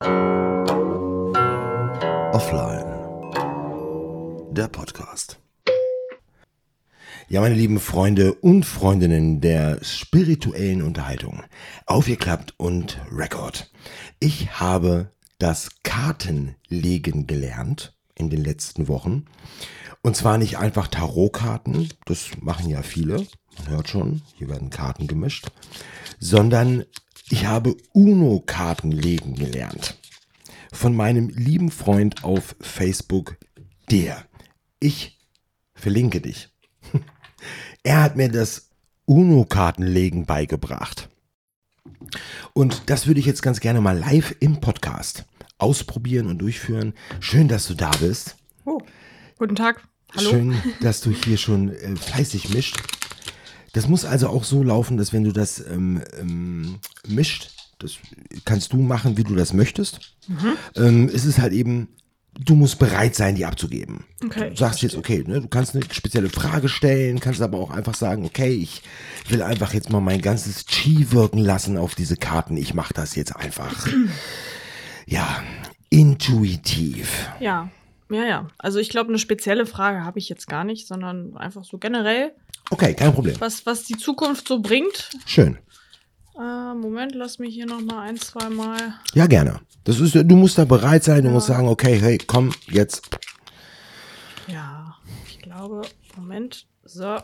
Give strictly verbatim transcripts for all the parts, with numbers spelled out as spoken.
Offline. Der Podcast. Ja, meine lieben Freunde und Freundinnen der spirituellen Unterhaltung. Aufgeklappt und Record. Ich habe das Kartenlegen gelernt in den letzten Wochen. Und zwar nicht einfach Tarotkarten, das machen ja viele, man hört schon, hier werden Karten gemischt, sondern ich habe Uno-Karten legen gelernt. Von meinem lieben Freund auf Facebook, der. Ich verlinke dich. Er hat mir das Uno-Kartenlegen beigebracht. Und das würde ich jetzt ganz gerne mal live im Podcast ausprobieren und durchführen. Schön, dass du da bist. Oh, guten Tag. Hallo. Schön, dass du hier schon äh, fleißig mischt. Das muss also auch so laufen, dass wenn du das ähm, ähm, mischt, das kannst du machen, wie du das möchtest. Mhm. Ähm, es ist halt eben, du musst bereit sein, die abzugeben. Okay, du sagst jetzt, okay, ne, du kannst eine spezielle Frage stellen, kannst aber auch einfach sagen, okay, ich will einfach jetzt mal mein ganzes Chi wirken lassen auf diese Karten. Ich mache das jetzt einfach, ja, intuitiv. Ja, ja, ja. Also ich glaube, eine spezielle Frage habe ich jetzt gar nicht, sondern einfach so generell. Okay, kein Problem. Was, was die Zukunft so bringt. Schön. Äh, Moment, lass mich hier noch mal ein, zwei Mal. Ja, gerne. Das ist, du musst da bereit sein, du Ja. musst sagen, okay, hey, komm, jetzt. Ja, ich glaube, Moment. So.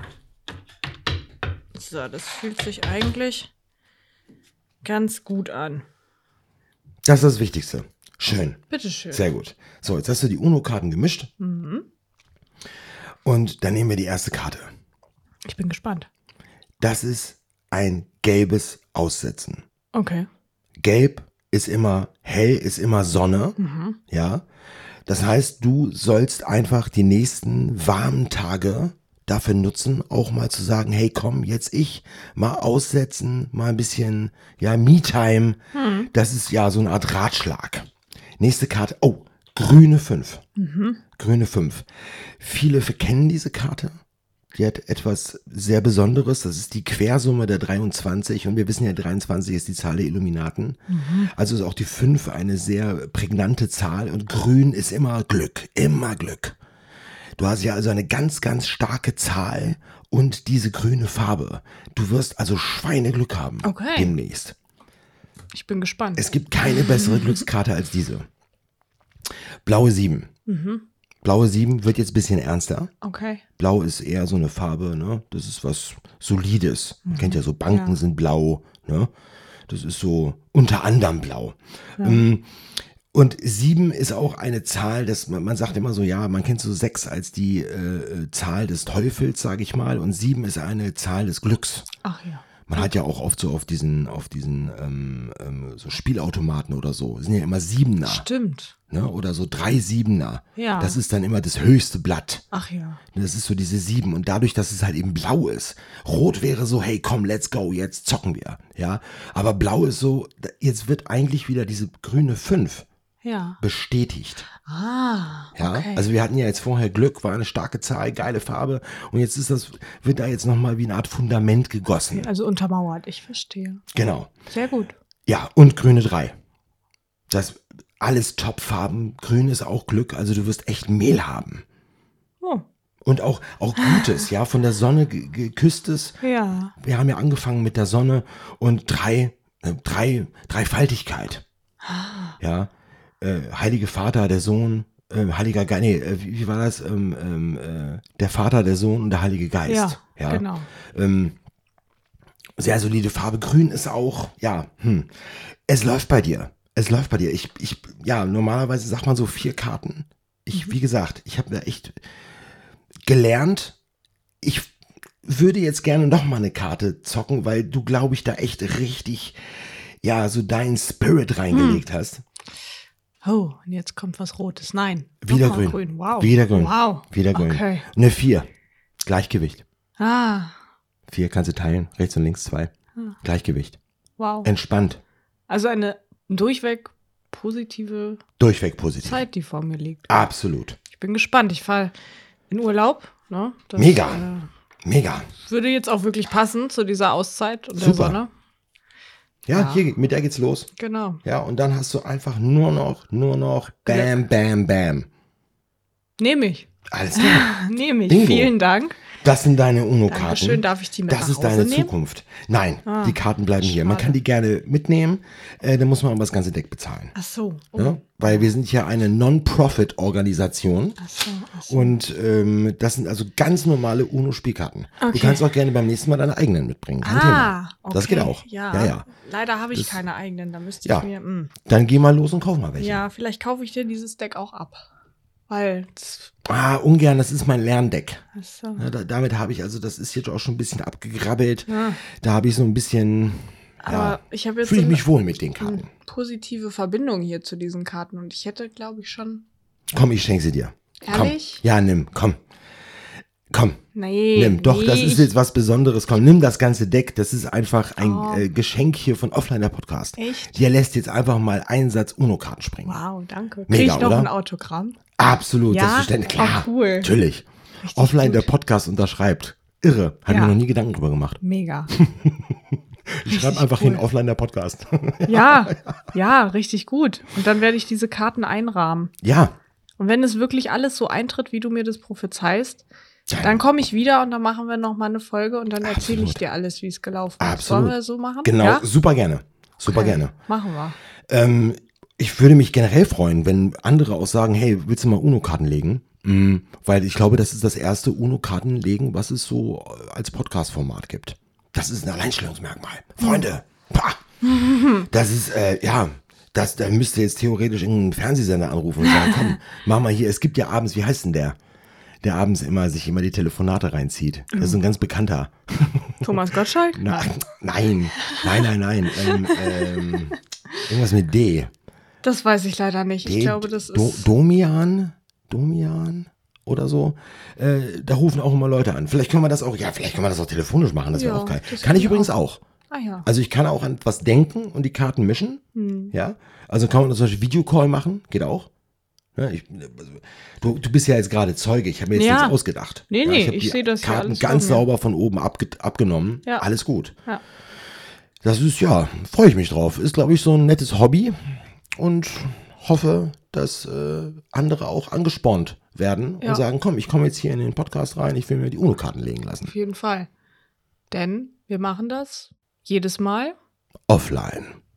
So, das fühlt sich eigentlich ganz gut an. Das ist das Wichtigste. Schön. Bitteschön. Sehr gut. So, jetzt hast du die Uno-Karten gemischt. Mhm. Und dann nehmen wir die erste Karte. Ich bin gespannt. Das ist ein gelbes Aussetzen. Okay. Gelb ist immer hell, ist immer Sonne. Mhm. Ja. Das heißt, du sollst einfach die nächsten warmen Tage dafür nutzen, auch mal zu sagen, hey, komm, jetzt ich mal aussetzen, mal ein bisschen, ja, Me-Time. Mhm. Das ist ja so eine Art Ratschlag. Nächste Karte. Oh, grüne fünf. Mhm. Grüne fünf. Viele kennen diese Karte. Die hat etwas sehr Besonderes. Das ist die Quersumme der dreiundzwanzig. Und wir wissen ja, dreiundzwanzig ist die Zahl der Illuminaten. Mhm. Also ist auch die fünf eine sehr prägnante Zahl. Und grün ist immer Glück. Immer Glück. Du hast ja also eine ganz, ganz starke Zahl und diese grüne Farbe. Du wirst also Schweineglück haben. Okay. Demnächst. Ich bin gespannt. Es gibt keine bessere Glückskarte als diese. Blaue sieben. Mhm. Blaue sieben wird jetzt ein bisschen ernster. Okay. Blau ist eher so eine Farbe, ne? Das ist was Solides. Man mhm. kennt ja so, Banken ja. sind blau, ne? Das ist so unter anderem blau. Ja. Und sieben ist auch eine Zahl, dass man, man sagt immer so, ja, man kennt so sechs als die äh, Zahl des Teufels, sage ich mal. Und sieben ist eine Zahl des Glücks. Ach ja. Man hat ja auch oft so auf diesen, auf diesen ähm, ähm, so Spielautomaten oder so, sind ja immer Siebener. Stimmt. Ne? Oder so drei Siebener. Ja. Das ist dann immer das höchste Blatt. Ach ja. Das ist so diese sieben. Und dadurch, dass es halt eben blau ist. Rot wäre so, hey, komm, let's go, jetzt zocken wir. Ja. Aber blau ist so, jetzt wird eigentlich wieder diese grüne fünf ja. bestätigt. Ah, ja, okay. also wir hatten ja jetzt vorher Glück, war eine starke Zahl, geile Farbe und jetzt ist das, wird da jetzt nochmal wie eine Art Fundament gegossen. Okay, also untermauert, ich verstehe. Genau. Sehr gut. Ja, und grüne drei. Das alles Top-Farben. Grün ist auch Glück, also du wirst echt Mehl haben. Oh. Und auch, auch Gutes, ja, von der Sonne ge- geküsstes. Ja. Wir haben ja angefangen mit der Sonne und drei, äh, drei, Dreifaltigkeit. Ja. Äh, Heilige Vater, der Sohn, äh, Heiliger Geist, nee, äh, wie, wie war das? Ähm, ähm, äh, der Vater, der Sohn und der Heilige Geist. Ja, ja? genau. Ähm, sehr solide Farbe. Grün ist auch, ja, hm. Es läuft bei dir. Es läuft bei dir. Ich, ich, ja, normalerweise sagt man so vier Karten. Ich, wie gesagt, ich habe da echt gelernt. Ich würde jetzt gerne noch mal eine Karte zocken, weil du, glaube ich, da echt richtig, ja, so deinen Spirit reingelegt hm. hast. Oh, und jetzt kommt was Rotes. Nein. Wieder grün. grün. Wow. Wieder grün. Wow. Wieder grün. Okay. Eine vier. Gleichgewicht. Ah. Vier kannst du teilen. Rechts und links zwei. Ah. Gleichgewicht. Wow. Entspannt. Also eine durchweg positive Durchweg positiv. Zeit, die vor mir liegt. Absolut. Ich bin gespannt. Ich fahre in Urlaub. Ne? Das, Mega. Äh, Mega. Würde jetzt auch wirklich passen zu dieser Auszeit und Super. der Sonne. Ja, Ja. hier, mit der geht's los. Genau. Ja, und dann hast du einfach nur noch, nur noch Bam, Bam, Bam. Nehme ich. Alles klar. Nehme ich. Bingo. Vielen Dank. Das sind deine UNO-Karten. Dankeschön. Darf ich die mit Das nach ist Hause deine nehmen? Zukunft. Nein, Ah, die Karten bleiben hier. Man schade. kann die gerne mitnehmen, äh, dann muss man aber das ganze Deck bezahlen. Ach so. Oh. Ja? Weil wir sind ja eine Non-Profit-Organisation. Ach so, ach so. Und ähm, das sind also ganz normale UNO-Spielkarten. Du Okay. kannst auch gerne beim nächsten Mal deine eigenen mitbringen. Kein Thema. Ah, okay. Das geht auch. Ja, Ja, ja. Leider habe ich Das- keine eigenen. Da müsste Ja. ich mir. Mh. Dann geh mal los und kauf mal welche. Ja, vielleicht kaufe ich dir dieses Deck auch ab. Weil. Das, Ah, ungern, das ist mein Lerndeck. ach so. Ja, da, damit habe ich, also das ist jetzt auch schon ein bisschen abgegrabbelt. Ja. Da habe ich so ein bisschen, Aber ja, ich habe jetzt fühle ich so mich eine, wohl mit den eine Karten. positive Verbindung hier zu diesen Karten. Und ich hätte, glaube ich, schon. Komm, ich schenke sie dir. Ehrlich? Komm. Ja, nimm, komm. Komm, Nee. nimm. Doch, nee, das ist ich- jetzt was Besonderes. Komm, nimm das ganze Deck. Das ist einfach ein Oh. äh, Geschenk hier von Offline der Podcast. Echt? Der lässt jetzt einfach mal einen Satz UNO-Karten springen. Wow, danke. Mega, Krieg ich noch oder? ein Autogramm? Absolut, Ja? selbstverständlich. Klar, Oh, cool. natürlich. Richtig Offline gut. der Podcast unterschreibt. Irre. Hat Ja. mir noch nie Gedanken drüber gemacht. Mega. Ich schreibe Richtig einfach cool. hin, Offline der Podcast. Ja, ja, richtig gut. Und dann werde ich diese Karten einrahmen. Ja. Und wenn es wirklich alles so eintritt, wie du mir das prophezeist, dann komme ich wieder und dann machen wir noch mal eine Folge und dann erzähle ich Absolut. dir alles, wie es gelaufen ist. Absolut. Sollen wir so machen? Genau, Ja? super gerne. Super Okay, gerne. Machen wir. Ähm, ich würde mich generell freuen, wenn andere auch sagen, hey, willst du mal UNO-Karten legen? Mm, weil ich glaube, das ist das erste UNO-Karten-Legen, was es so als Podcast-Format gibt. Das ist ein Alleinstellungsmerkmal. Freunde, pah, das ist, äh, ja, das, da müsst ihr jetzt theoretisch irgendeinen Fernsehsender anrufen und sagen, komm, mach mal hier, es gibt ja abends, wie heißt denn der? Der abends immer sich immer die Telefonate reinzieht. Das ist ein ganz bekannter. Thomas Gottschalk? Na, nein, nein, nein, nein. Ähm, ähm, irgendwas mit D. Das weiß ich leider nicht. Ich D- glaube, das Do, ist. Domian? Domian? Oder so. Äh, da rufen auch immer Leute an. Vielleicht können wir das auch, ja, vielleicht können wir das auch telefonisch machen, das wäre Ja, auch geil. das Kann ich geht übrigens auch. auch. Ah ja. Also ich kann auch an was denken und die Karten mischen. Hm. Ja. Also kann man zum Beispiel Videocall machen, geht auch. Ja, ich, also, du, du bist ja jetzt gerade Zeuge, ich habe mir jetzt Ja. nichts ausgedacht. Nee, ja, nee, hab ich die seh das ja Karten alles ganz vor mir. sauber von oben abge abgenommen. Ja. Alles gut. Ja. Das ist, ja, freue ich mich drauf. Ist, glaube ich, so ein nettes Hobby und hoffe, dass äh, andere auch angespornt werden Ja. und sagen, komm, ich komme jetzt hier in den Podcast rein, ich will mir die UNO-Karten legen lassen. Auf jeden Fall. Denn wir machen das jedes Mal. Offline.